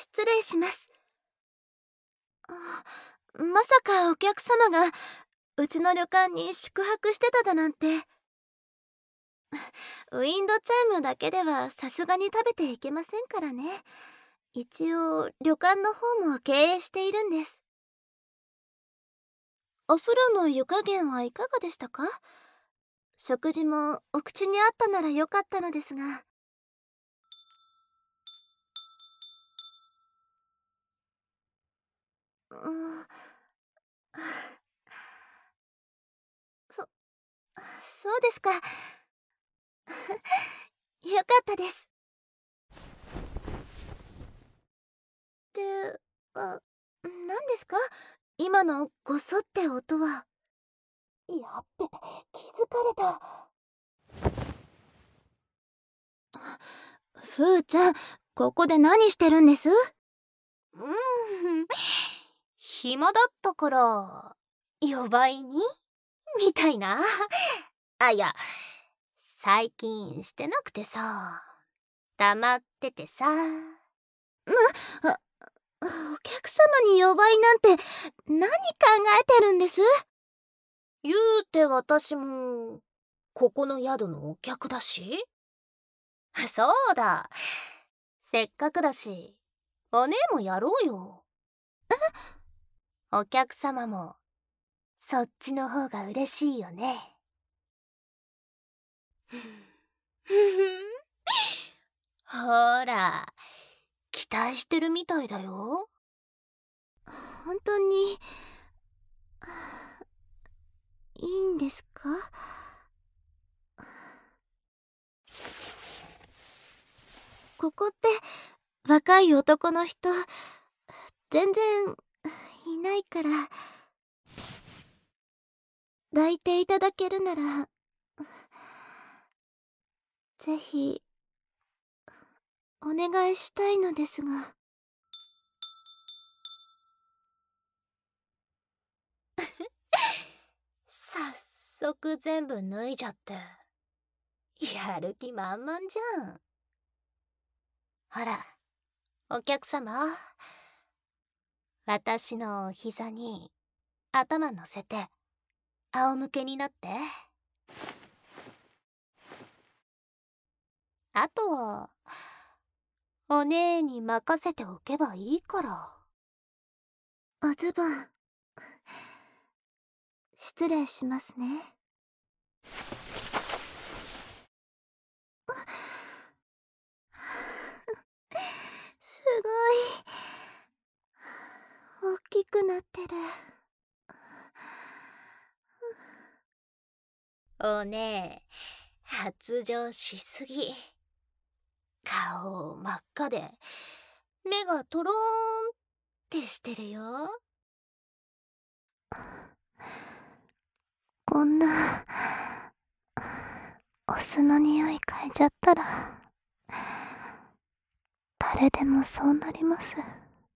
失礼します。まさかお客様がうちの旅館に宿泊してただなんて。ウィンドチャイムだけではさすがに食べていけませんからね。一応旅館の方も経営しているんです。お風呂の湯加減はいかがでしたか？食事もお口に合ったならよかったのですが。うん、そそうですか。よかったです。で、何ですか今のゴソって音は。やっべ、気づかれた。ふーちゃん、ここで何してるんです？暇だったから呼ばいにみたいな。あ、いや、最近してなくてさ、黙っててさ。あ、お客様に呼ばいなんて何考えてるんです？言うて私もここの宿のお客だし。そうだ、せっかくだしお姉もやろうよ。お客様もそっちの方が嬉しいよね。ほら、期待してるみたいだよ。本当にいいんですか？ここって若い男の人全然いないから、抱いていただけるならぜひお願いしたいのですが。早速全部脱いじゃってやる気満々じゃん。ほら、お客様、私のお膝に頭乗せて仰向けになって。あとはお姉に任せておけばいいから。おズボン失礼しますね。すごい大きくなってる。お姉、発情しすぎ。顔真っ赤で目がトローンってしてるよ。こんなお酢の匂い嗅いじゃったら誰でもそうなります。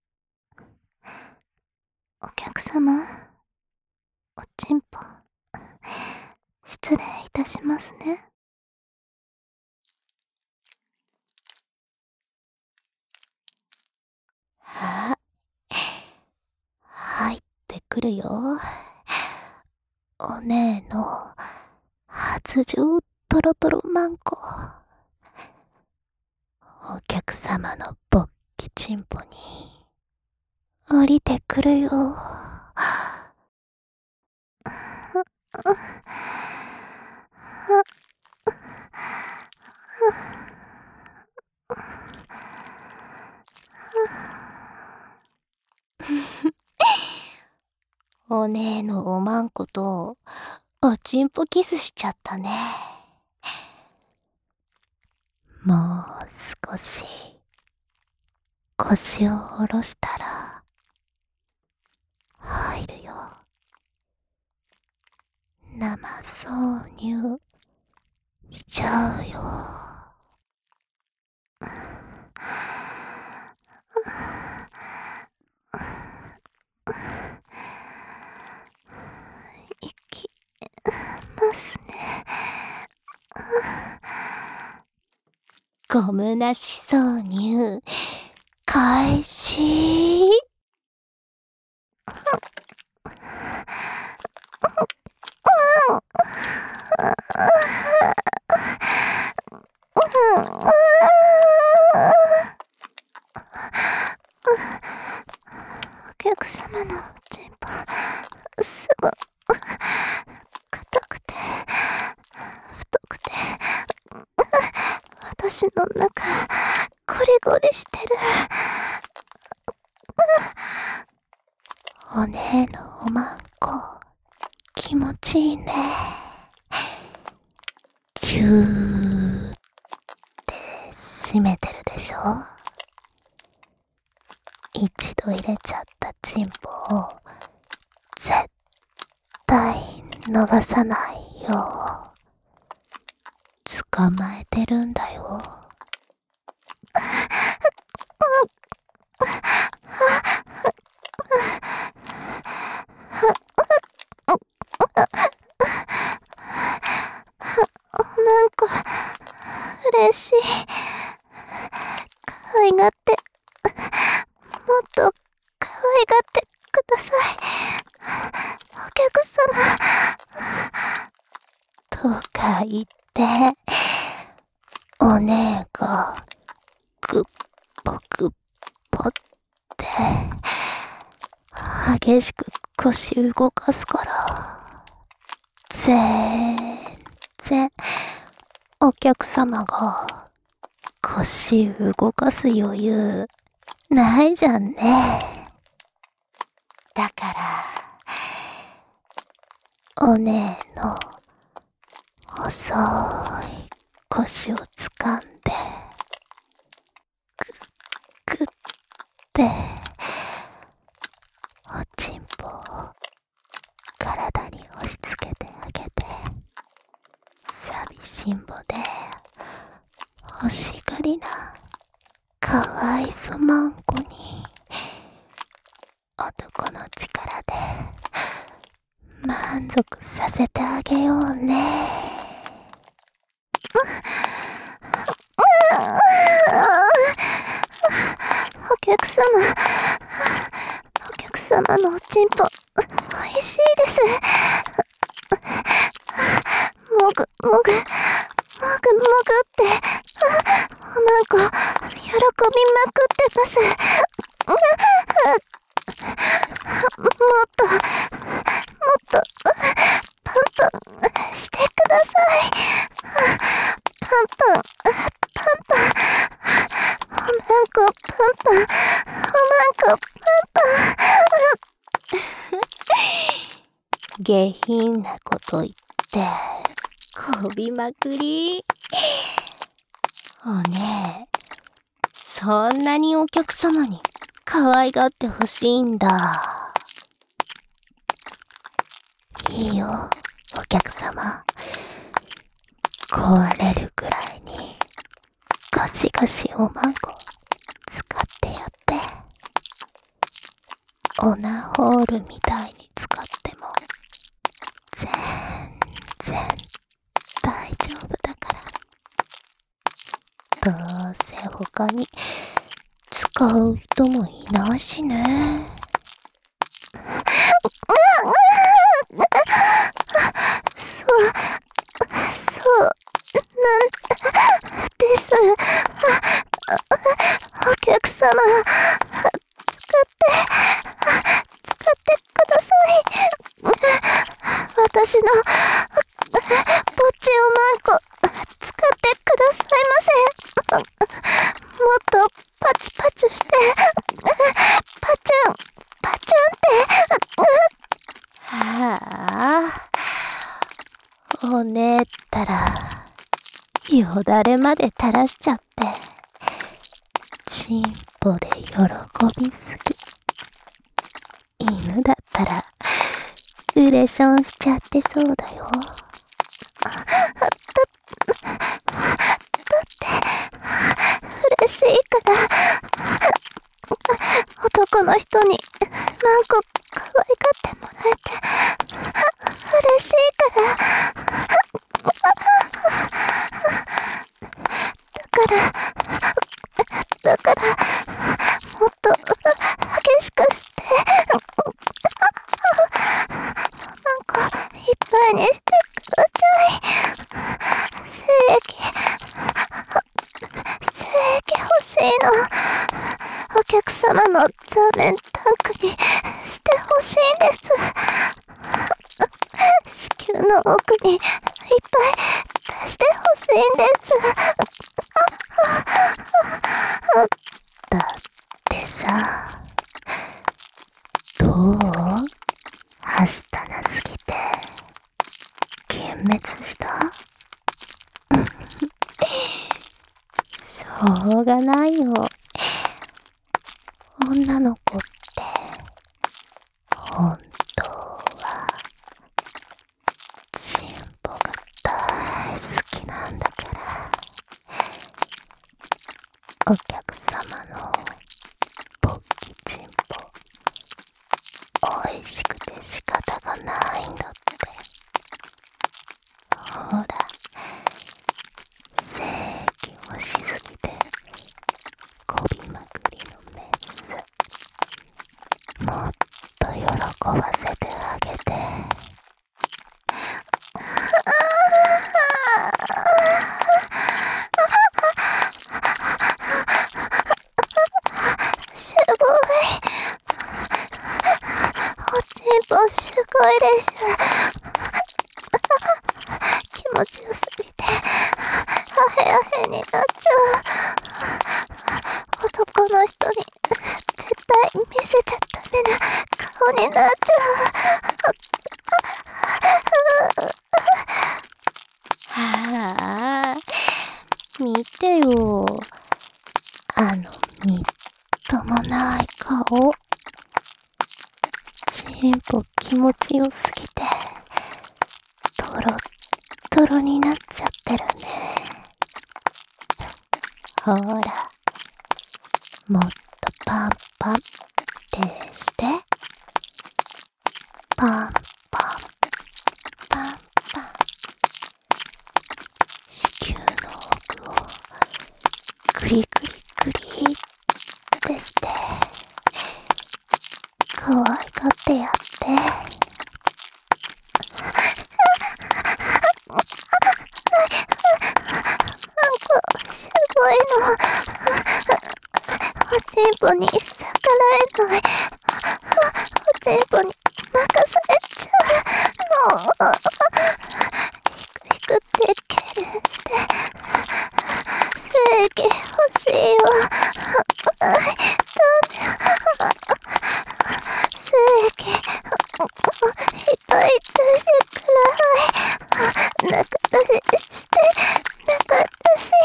お客様、おちんぽ失礼いたしますね。あ、入ってくるよ。お姉の発情トロトロマンコ。お客様の勃起チンポに降りてくるよ。お姉のおまんことおちんぽキスしちゃったね。もう少し腰を下ろしたら入るよ。生挿入しちゃうよ。いきますね。ゴムなし挿入開始。お客様のチンポ、すご硬くて太くて、私の中ゴリゴリしてる。お姉のおまんこ気持ちいいね。キューって締めてるでしょ。一度入れちゃったチンポを絶対逃さないよう捕まえてるんだよ。なんか嬉しい。可愛がってもっと可愛がってください、お客様。とか言ってお姉がグッポグッポって激しく腰動かすから全然お客様が腰動かす余裕ないじゃんね。だからお姉の細い腰を掴んでグッグッておちんぽを体に押し付けてあげて、寂しんぼで欲しがりなかわいそまんこに男の力で満足させてあげようね。お客様のおちんぽおいしいです。もぐもぐもぐもぐっておまんこ喜びまくってます。もっとパンパンしてください。パンパンおまんこパンパンおまんこパンパン下品なこと言ってこびまくり。おねえ、そんなにお客様に可愛がってほしいんだ。いいよお客様、壊れるくらいにガシガシおまんこ使ってやって。オナホールみたいに使っても全然大丈夫だから。どうせ他に使う人もいないしね。そうなんですお客様、使ってください。私のぼっちおまんこ使ってくださいませ。もっとパチパチしてパチュンパチュンって。はあ、おねえったらよだれまで垂らしちゃってチンポで喜びすぎ。犬だったらウレションしちゃってそうだよ。嬉しいから男の人に何個可愛がってもらえて嬉しいから。だからの。お客様の座面タンクにしてほしいんです。子宮の奥にいっぱい出してほしいんです。だってさ、どう？はしたなすぎて幻滅した？しょうがないよ。女の子って本当はチンポが大好きなんだから。お客様のポッキチンポ美味しくて仕方がないんだって。ほら、正規をしすぎてこびまくりのメス、もっと喜ばせてあげて。すごい。おちんぽすごいです。気持ちよすぎてアヘアヘになっちゃう。男の人に絶対見せちゃダメな顔になっちゃう。はあ、見てよ。みっともない顔。チンポ気持ちよすぎてトロットロになっちゃってるね。ほら、もっとパンパンってして。パンパンパンパン。子宮の奥をクリクリクリってして可愛がってやって。すごいの。おちんぽに逆らえない。おちんぽに任されちゃうの。ひくひくってけるして正義欲しいわ。ダメ。正義痛いってしてくらい。中出しして中出し。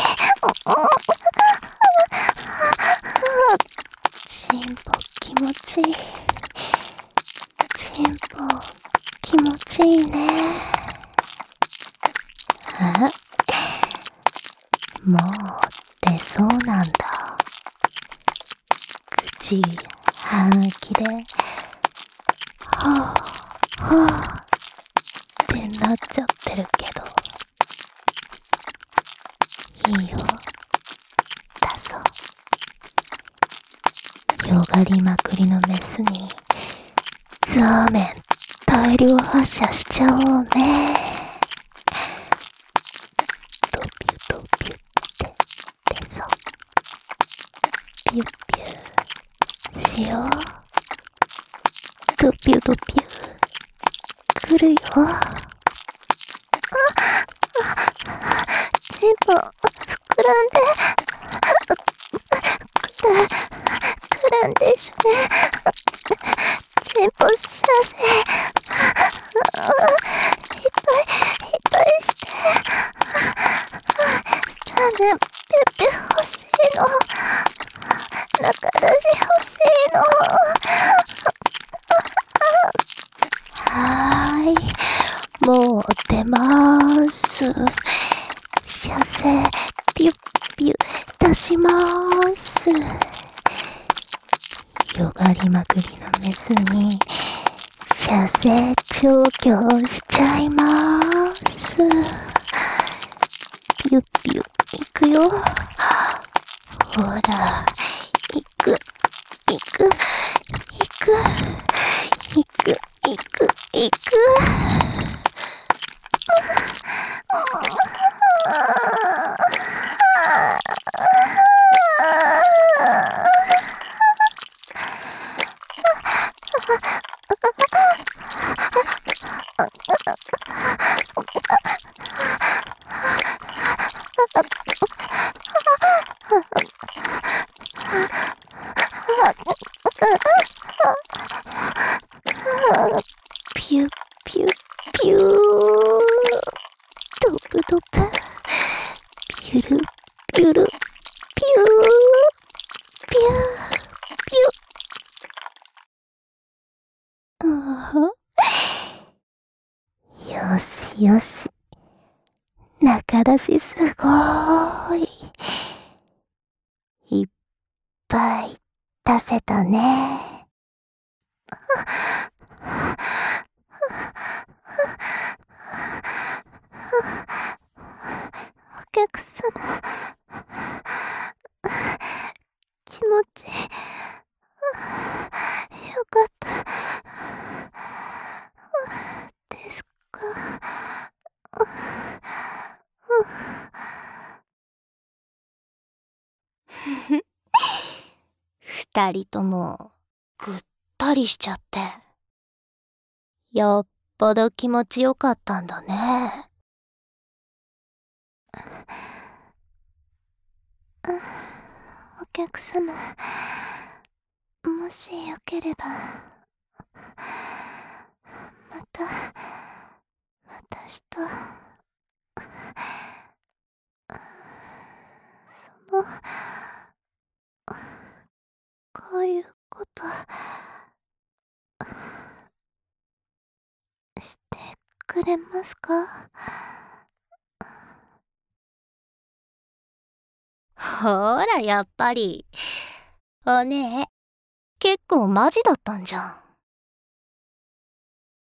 チンポ気持ちいい。チンポ気持ちいいね。もう出そうなんだ。口半気ではぁはぁってなっちゃってるけど、いいよ、出そう。よがりまくりのメスにザーメン大量発射しちゃおうね。ドピュドピュって出そう。ピュッピュしよう。ドピュドピュ来るよ。チンポ膨らんでくるんでしょね。チンポ射精いっぱいしてザーメンピュッピュ欲しいの。中出し欲しいの。はーい、もう出まーす。射精ピュッピュ出しまーす。よがりまくりのメスに射精調教しちゃいまーす。ピュッピュいくよ。ほら、いくいくいくいくいくいく。 ピュピュピュー、ドブドブ、ピュルピュルピュー、ピューピュー。よしよし、中出しすごーい。いっぱい出せたね。お客様、気持ちよかったですか？ 二人ともぐったりしちゃって、よっぽど気持ちよかったんだね。 お客様、もしよければ、また、私と、こういうこと、してくれますか？ ほーら、やっぱり。おねえ、結構マジだったんじゃん。